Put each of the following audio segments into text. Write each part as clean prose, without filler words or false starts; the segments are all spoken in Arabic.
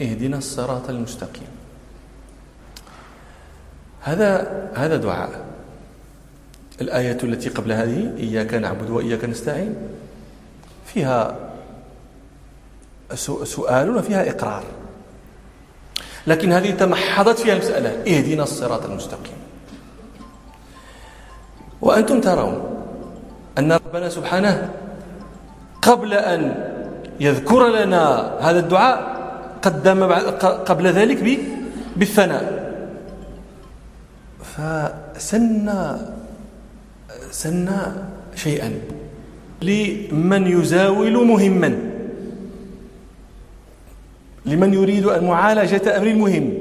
اهدنا الصراط المستقيم. هذا دعاء. الآية التي قبل هذه إياك نعبد وإياك نستعين فيها سؤال وفيها إقرار، لكن هذه تمحضت فيها المسألة اهدنا الصراط المستقيم. وأنتم ترون أن ربنا سبحانه قبل أن يذكر لنا هذا الدعاء قدم قبل ذلك بالثناء، فسن شيئا لمن يزاول مهما، لمن يريد معالجة أمر مهم،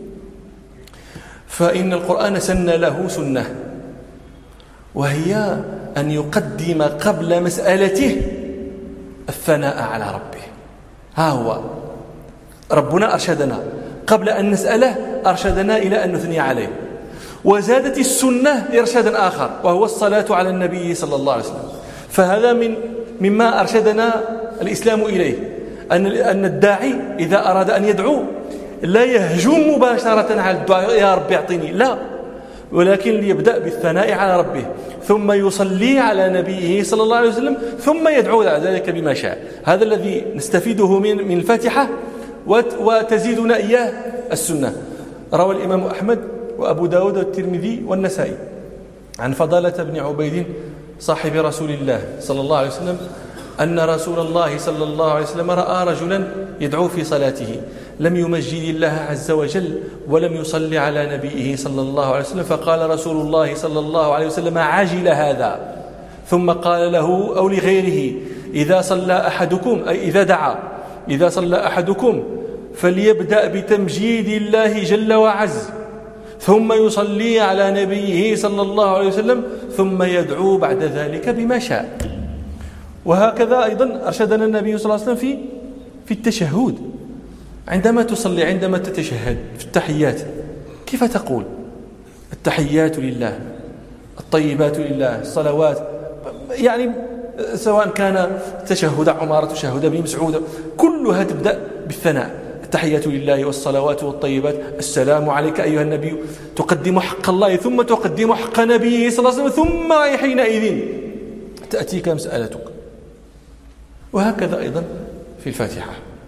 فإن القرآن سن له سنة، وهي أن يقدم قبل مسألته الثناء على ربه. ها هو ربنا أرشدنا قبل أن نسأله، أرشدنا إلى أن نثني عليه، وزادت السنة إرشادا آخر وهو الصلاة على النبي صلى الله عليه وسلم. فهذا مما أرشدنا الإسلام إليه، أن الداعي إذا أراد أن يدعو لا يهجم مباشرة على الدعاء يا رب اعطني، لا، ولكن ليبدأ بالثناء على ربه ثم يصلي على نبيه صلى الله عليه وسلم ثم يدعو على ذلك بما شاء. هذا الذي نستفيده من الفاتحة وتزيدنا إياه السنة. روى الإمام أحمد وأبو داود والترمذي والنسائي عن فضالة بن عبيد صاحب رسول الله صلى الله عليه وسلم أن رسول الله صلى الله عليه وسلم رأى رجلا يدعو في صلاته لم يمجد الله عز وجل ولم يصلي على نبيه صلى الله عليه وسلم، فقال رسول الله صلى الله عليه وسلم عجل هذا، ثم قال له أو لغيره إذا صلى أحدكم، أي إذا دعا، إذا صلى أحدكم فليبدأ بتمجيد الله جل وعز ثم يصلي على نبيه صلى الله عليه وسلم ثم يدعو بعد ذلك بما شاء. وهكذا أيضا أرشدنا النبي صلى الله عليه وسلم في التشهد. عندما تصلي، عندما تتشهد في التحيات، كيف تقول؟ التحيات لله، الطيبات لله، الصلوات، يعني سواء كان تشهد عمر، تشهد ابن مسعود، كلها تبدأ بالثناء. التحيات لله والصلوات والطيبات، السلام عليك أيها النبي، تقدم حق الله ثم تقدم حق نبيه صلى الله عليه وسلم، ثم حينئذ تأتيك مسألتك. وهكذا أيضا في الفاتحة.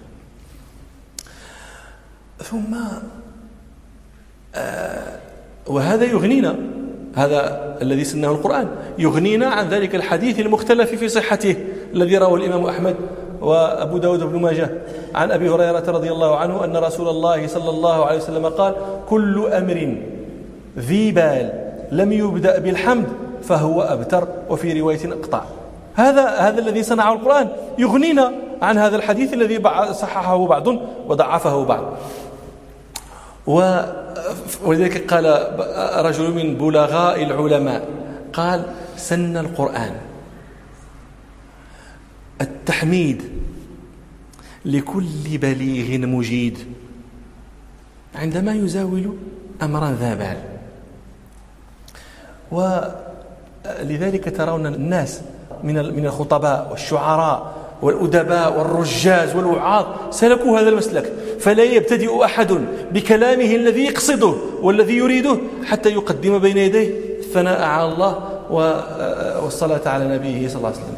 ثم وهذا يغنينا، هذا الذي سنه القرآن يغنينا عن ذلك الحديث المختلف في صحته الذي رواه الإمام أحمد وأبو داود بن ماجه عن أبي هريرة رضي الله عنه أن رسول الله صلى الله عليه وسلم قال كل أمر ذي بال لم يبدأ بالحمد فهو أبتر، وفي رواية أقطع. هذا الذي صنعه القرآن يغنينا عن هذا الحديث الذي صححه بعض وضعفه بعض. ولذلك قال رجل من بلغاء العلماء قال سن القرآن التحميد لكل بليغ مجيد عندما يزاول أمرا ذا بال. ولذلك ترون الناس من الخطباء والشعراء والأدباء والرجاز والوعاظ سلكوا هذا المسلك، فلا يبتدئ أحد بكلامه الذي يقصده والذي يريده حتى يقدم بين يديه الثناء على الله والصلاة على نبيه صلى الله عليه وسلم.